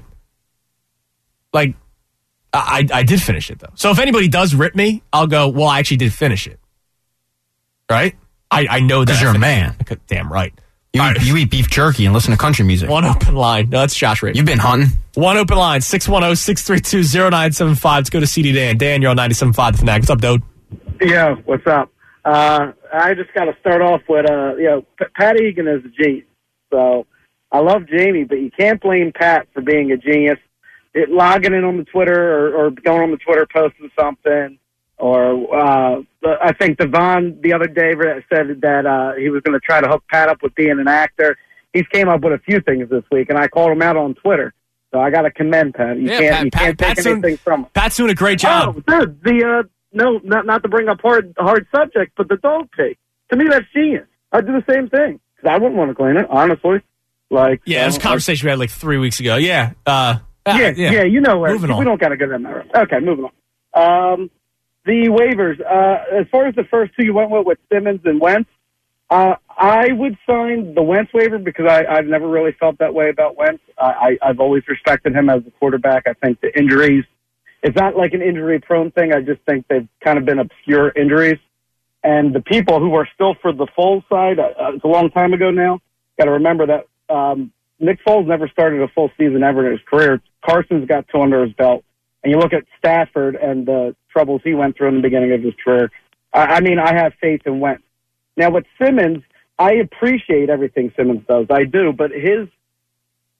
like, I, I did finish it though. So if anybody does rip me, I'll go, well, I actually did finish it. Right? I, I know that. 'Cause I you're a finished man. it. Damn right. You, All eat, right. you eat beef jerky and listen to country music. One open line. No, that's Josh Raven. You've been hunting. One open line, six one zero, six three two, zero nine seven five. Let's go to C D Dan. Dan, you're on ninety-seven point five The Fanatic. What's up, dude? Yeah, what's up? Uh, I just got to start off with, uh, you know, P- Pat Egan is a genius. So I love Jamie, but you can't blame Pat for being a genius. It, logging in on the Twitter or, or going on the Twitter posting something. Or uh, I think Devon the other day said that uh, he was going to try to hook Pat up with being an actor. He's came up with a few things this week, and I called him out on Twitter. So I got to commend Pat. You Yeah, can't, Pat- you Pat- can't take Pat's anything doing- from him. Pat's doing a great job. Oh, dude, the uh, no, not not to bring up hard hard subject, but the dog pee. To me, that's genius. I'd do the same thing because I wouldn't want to clean it, honestly. Like, Yeah, uh, this conversation we had like three weeks ago. Yeah. Uh, yeah, yeah, you know where. Moving on. We don't got to go down that road. Okay, moving on. Um, the waivers. Uh, as far as the first two you went with, with Simmons and Wentz, uh, I would sign the Wentz waiver because I, I've never really felt that way about Wentz. Uh, I, I've always respected him as a quarterback. I think the injuries, it's not like an injury-prone thing. I just think they've kind of been obscure injuries. And the people who are still for the Foles side, uh, it's a long time ago now, got to remember that um, Nick Foles never started a full season ever in his career. Carson's got two under his belt. And you look at Stafford and the troubles he went through in the beginning of his career. I, I mean, I have faith in Wentz. Now, with Simmons, I appreciate everything Simmons does. I do. But his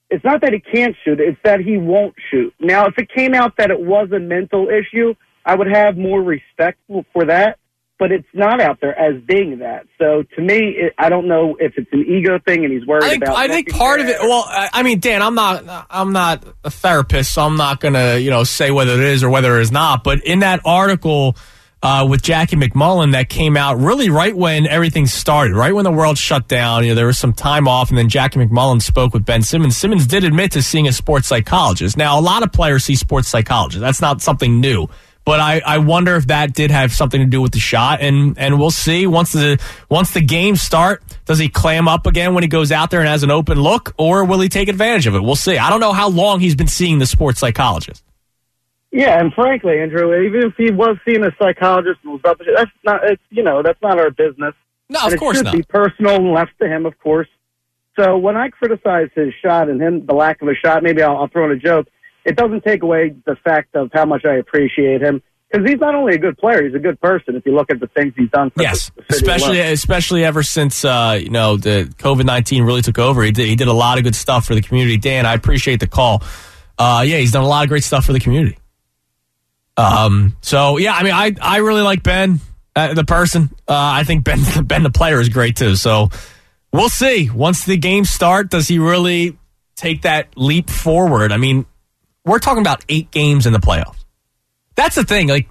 it's not that he can't shoot, it's that he won't shoot. Now, if it came out that it was a mental issue, I would have more respect for that, but it's not out there as being that. So to me, it, I don't know if it's an ego thing and he's worried I think, about. I think part of it. Well, I, I mean, Dan, I'm not. I'm not a therapist, so I'm not gonna, you know, say whether it is or whether it is not. But in that article uh, with Jackie McMullen that came out really right when everything started, right when the world shut down, you know, there was some time off, and then Jackie McMullen spoke with Ben Simmons. Simmons did admit to seeing a sports psychologist. Now, a lot of players see sports psychologists. That's not something new. But I, I wonder if that did have something to do with the shot, and, and we'll see once the once the games start. Does he clam up again when he goes out there and has an open look, or will he take advantage of it? We'll see. I don't know how long he's been seeing the sports psychologist. Yeah, and frankly, Andrew, even if he was seeing a psychologist and was up, that's not it's, you know that's not our business. No, of and course it should not. Be personal and left to him, of course. So when I criticize his shot and him the lack of a shot, maybe I'll, I'll throw in a joke. It doesn't take away the fact of how much I appreciate him, because he's not only a good player, he's a good person. If you look at the things he's done for yes, the, the city especially alone. especially ever since uh, you know the COVID nineteen really took over. He did he did a lot of good stuff for the community. Dan, I appreciate the call. Uh, yeah, he's done a lot of great stuff for the community. Um, so yeah, I mean, I I really like Ben, uh, the person. Uh, I think Ben Ben the player is great too. So we'll see. Once the games start, does he really take that leap forward? I mean, we're talking about eight games in the playoffs. That's the thing. Like,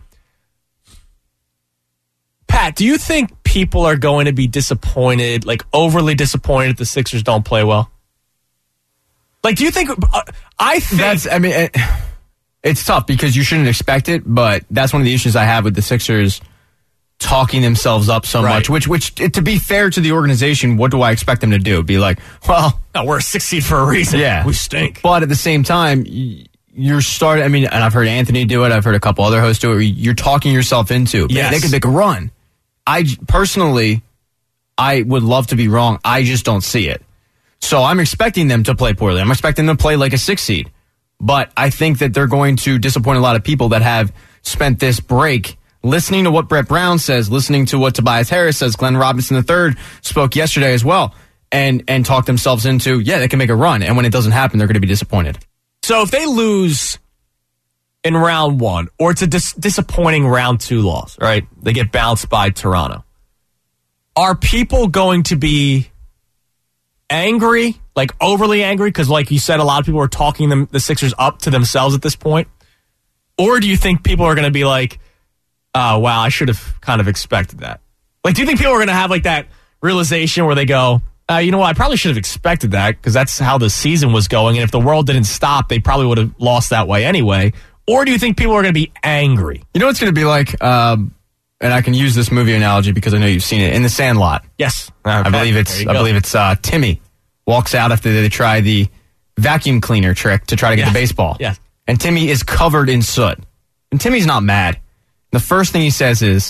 Pat, do you think people are going to be disappointed, like overly disappointed if the Sixers don't play well? Like, do you think? Uh, I think That's, I mean, it, it's tough because you shouldn't expect it, but that's one of the issues I have with the Sixers talking themselves up so Right. much, which, which, to be fair to the organization, what do I expect them to do? Be like, well, no, we're a six seed for a reason. Yeah. We stink. But at the same time, you're starting, I mean, and I've heard Anthony do it, I've heard a couple other hosts do it, where you're talking yourself into, Yes. man, they could make a run. I, personally, I would love to be wrong. I just don't see it. So I'm expecting them to play poorly. I'm expecting them to play like a six seed. But I think that they're going to disappoint a lot of people that have spent this break listening to what Brett Brown says, listening to what Tobias Harris says. Glenn Robinson the third spoke yesterday as well, and and talked themselves into, yeah, they can make a run. And when it doesn't happen, they're going to be disappointed. So if they lose in round one, or it's a dis- disappointing round two loss, right? They get bounced by Toronto. Are people going to be angry, like overly angry? Because like you said, a lot of people are talking them the Sixers up to themselves at this point. Or do you think people are going to be like, oh, wow, I should have kind of expected that? Like, do you think people are going to have like that realization where they go, uh, you know what, I probably should have expected that because that's how the season was going. And if the world didn't stop, they probably would have lost that way anyway. Or do you think people are going to be angry? You know what's going to be like, um, and I can use this movie analogy because I know you've seen it, in The Sandlot. Yes. I believe it's I believe it's uh, Timmy walks out after they try the vacuum cleaner trick to try to get Yes. the baseball. Yes. And Timmy is covered in soot. And Timmy's not mad. The first thing he says is,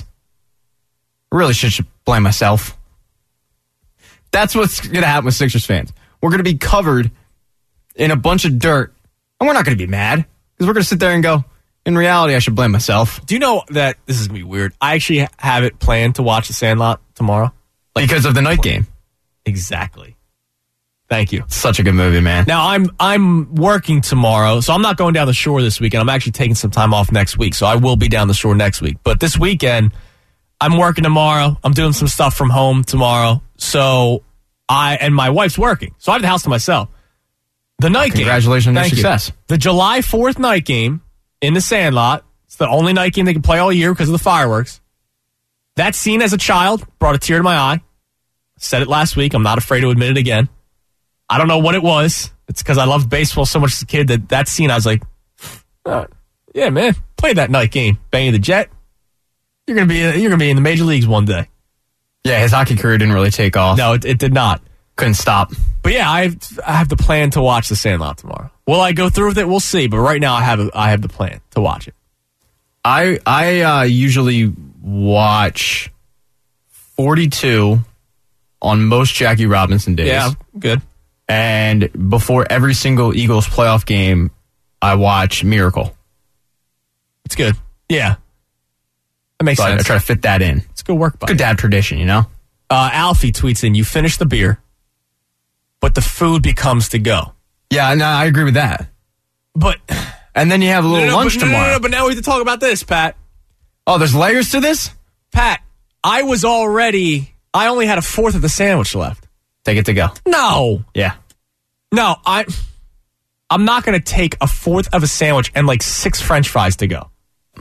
I really should blame myself. That's what's going to happen with Sixers fans. We're going to be covered in a bunch of dirt, and we're not going to be mad because we're going to sit there and go, in reality, I should blame myself. Do you know that this is going to be weird? I actually have it planned to watch The Sandlot tomorrow. Like, because of the night game. Exactly. Thank you. Such a good movie, man. Now, I'm I'm working tomorrow, so I'm not going down the shore this weekend. I'm actually taking some time off next week, so I will be down the shore next week. But this weekend, I'm working tomorrow. I'm doing some stuff from home tomorrow. So I and my wife's working, so I have the house to myself. The night game. Congratulations on your Thank you. success. The July fourth night game in the Sandlot. It's the only night game they can play all year because of the fireworks. That scene as a child brought a tear to my eye. Said it last week. I'm not afraid to admit it again. I don't know what it was. It's because I loved baseball so much as a kid that that scene, I was like, oh, yeah, man, play that night game. Bang the Jet. You're gonna be you're gonna be in the major leagues one day. Yeah, his hockey career didn't really take off. No, it, it did not. Couldn't stop. But yeah, I have, I have the plan to watch The Sandlot tomorrow. Will I go through with it? We'll see. But right now, I have a, I have the plan to watch it. I I uh, usually watch forty-two on most Jackie Robinson days. Yeah, good. And before every single Eagles playoff game, I watch Miracle. It's good. Yeah. That makes So I, I sense. try to fit that in. It's good work, buddy. Good to have tradition, you know? Uh, Alfie tweets in, you finish the beer, but the food becomes to go. Yeah, no, I agree with that. But And then you have a little no, no, lunch but, no, tomorrow. no, no, but now we have to talk about this, Pat. Oh, there's layers to this? Pat, I was already, I only had a fourth of the sandwich left. Take it to go. No. Yeah. No, I, I'm not going to take a fourth of a sandwich and like six French fries to go.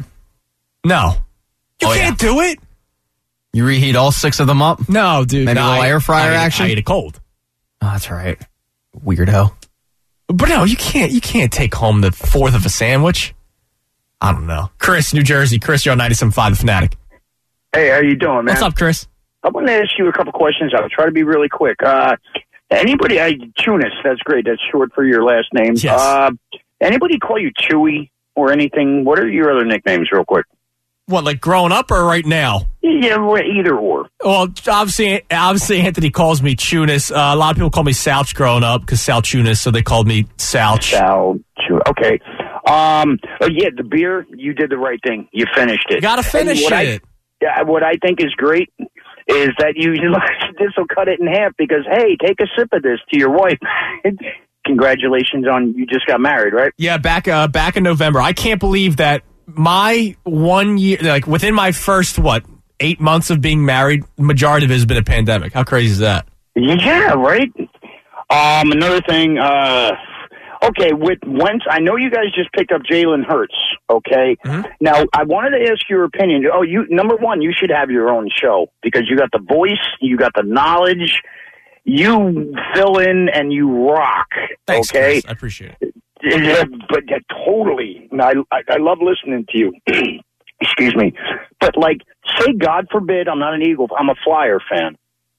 No. You Oh, can't yeah. do it. You reheat all six of them up? No, dude. Maybe no, a little I- air fryer I ate- action? I ate it cold. Oh, that's right. Weirdo. But no, you can't, you can't take home the fourth of a sandwich. I don't know. Chris, New Jersey. Chris, you're on ninety-seven point five The Fanatic. Hey, how you doing, man? What's up, Chris? I want to ask you a couple questions. I'll try to be really quick. Uh, anybody, I, Tunis, that's great. That's short for your last name. Yes. Uh, anybody call you Chewy or anything? What are your other nicknames, real quick? What, like growing up or right now? Yeah, well, either or. Well, obviously, obviously Anthony calls me Tunis. Uh, a lot of people call me Souch growing up because Sal Tunis, so they called me Souch. Sal Chewy. Okay. Um, oh, yeah, the beer, you did the right thing. You finished it. You gotta finish And what it. I, yeah, what I think is great is that you, this will cut it in half because, hey, take a sip of this to your wife. Congratulations on you just got married, right? Yeah, back uh, back in November. I can't believe that my one year, like within my first, what, eight months of being married, majority of it has been a pandemic. How crazy is that? Yeah, right. Um, another thing, uh, okay, with Wentz, I know you guys just picked up Jalen Hurts, okay? Mm-hmm. Now, I wanted to ask your opinion. Oh, you number one, you should have your own show because you got the voice, you got the knowledge, you fill in and you rock, Thanks, okay? Chris. I appreciate it. Yeah, but yeah, totally. I, I I love listening to you. Excuse me, but like, say God forbid, I'm not an Eagle. I'm a Flyer fan,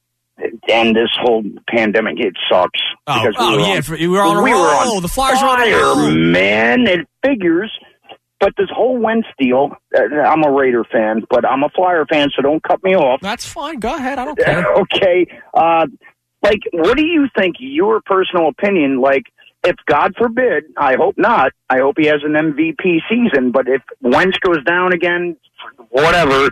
and this whole pandemic it sucks. Oh, because oh we were yeah, on, for, we were on a we roll. were on the Flyers were on a fire, roll. man. It figures. But this whole Wentz deal, uh, I'm a Raider fan, but I'm a Flyer fan, so don't cut me off. That's fine. Go ahead. I don't care. Okay. Uh, like, what do you think, your personal opinion, like, if God forbid, I hope not, I hope he has an M V P season, but if Wentz goes down again, whatever,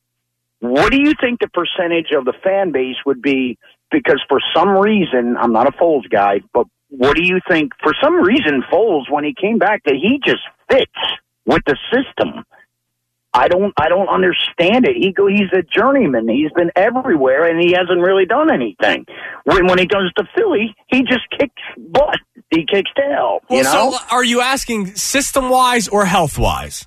what do you think the percentage of the fan base would be? Because for some reason, I'm not a Foles guy, but what do you think, for some reason, Foles, when he came back, that he just fits with the system? I don't, I don't understand it. He go, he's a journeyman. He's been everywhere, and he hasn't really done anything. When, when he goes to Philly, he just kicks butt. He kicks tail. Well, You know? so are you asking system-wise or health-wise?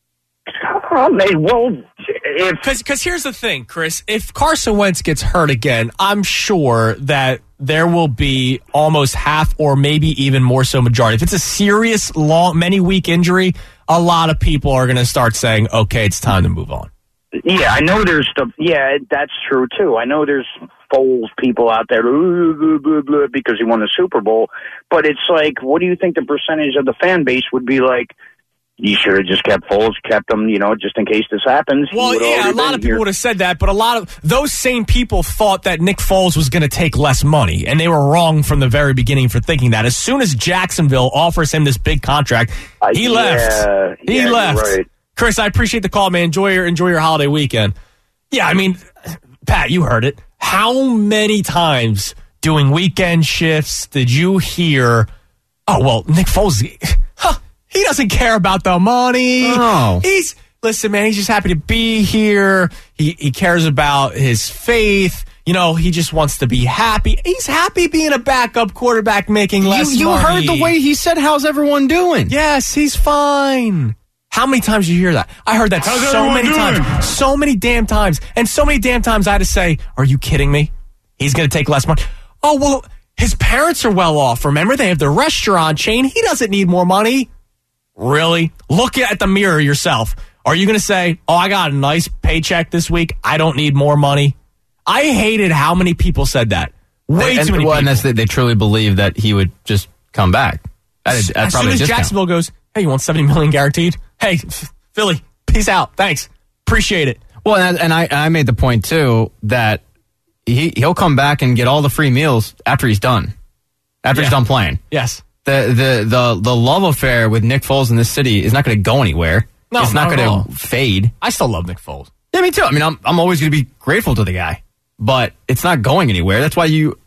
Um, hey, well, if Because here's the thing, Chris. If Carson Wentz gets hurt again, I'm sure that there will be almost half or maybe even more so majority. If it's a serious, long, many-week injury, a lot of people are going to start saying, okay, it's time to move on. yeah, I know there's stuff. Yeah, that's true too. I know there's Foles people out there "Ooh, blah, blah, blah," because he won the Super Bowl. But it's like, what do you think the percentage of the fan base would be like? You should have just kept Foles, kept him, you know, just in case this happens. He Well, would've yeah, a already lot been of people here. would have said that, but a lot of those same people thought that Nick Foles was going to take less money, and they were wrong from the very beginning for thinking that. As soon as Jacksonville offers him this big contract, Uh, he yeah, left. He yeah, you're left. right. Chris, I appreciate the call, man. Enjoy your enjoy your holiday weekend. Yeah, I mean, Pat, you heard it. How many times doing weekend shifts did you hear, oh, well, Nick Foles, huh, he doesn't care about the money. Oh. He's, listen, man, he's just happy to be here. He, he cares about his faith. You know, he just wants to be happy. He's happy being a backup quarterback making You, less you money. heard the way he said, how's everyone doing? Yes, he's fine. How many times did you hear that? I heard that How's so everyone many doing? times. So many damn times. And so many damn times I had to say, are you kidding me? He's going to take less money. Oh, well, his parents are well off. Remember, they have the restaurant chain. He doesn't need more money. Really? Look at the mirror yourself. Are you going to say, oh, I got a nice paycheck this week. I don't need more money? I hated how many people said that. Way and, too many well, people. and that's they, they truly believe that he would just come back. At a, at As probably soon a as discount. Jacksonville goes, hey, you want seventy million dollars guaranteed? Hey, Philly, peace out. Thanks. Appreciate it. Well, and, and I, I made the point, too, that he, he'll come back and get all the free meals after he's done, after Yeah. he's done playing. Yes. The, the, the, the love affair with Nick Foles in this city is not going to go anywhere. No, it's not not at all. going to fade. I still love Nick Foles. Yeah, me too. I mean, I'm, I'm always going to be grateful to the guy, but it's not going anywhere. That's why you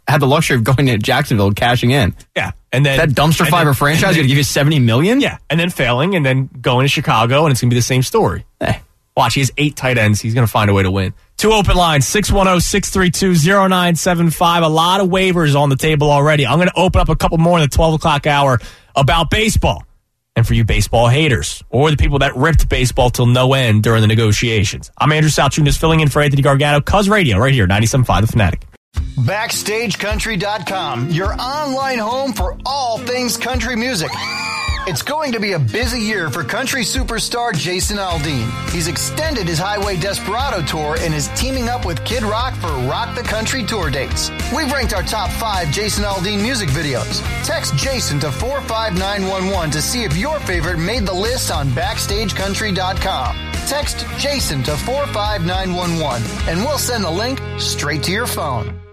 had the luxury of going to Jacksonville and cashing in. Yeah. And then that dumpster fire franchise is going to give you seventy million dollars? Yeah. And then failing and then going to Chicago, and it's going to be the same story. Eh. Watch, he has eight tight ends. He's going to find a way to win. Two open lines, six one zero, six three two, zero nine seven five. A lot of waivers on the table already. I'm going to open up a couple more in the twelve o'clock hour about baseball. And for you baseball haters, or the people that ripped baseball till no end during the negotiations. I'm Andrew Salchunas filling in for Anthony Gargano, Cuz Radio, right here, ninety-seven point five The Fanatic. Backstage Country dot com, your online home for all things country music. It's going to be a busy year for country superstar Jason Aldean. He's extended his Highway Desperado tour and is teaming up with Kid Rock for Rock the Country tour dates. We've ranked our top five Jason Aldean music videos. Text Jason to four five nine one one to see if your favorite made the list on Backstage Country dot com. Text Jason to four five nine one one and we'll send the link straight to your phone.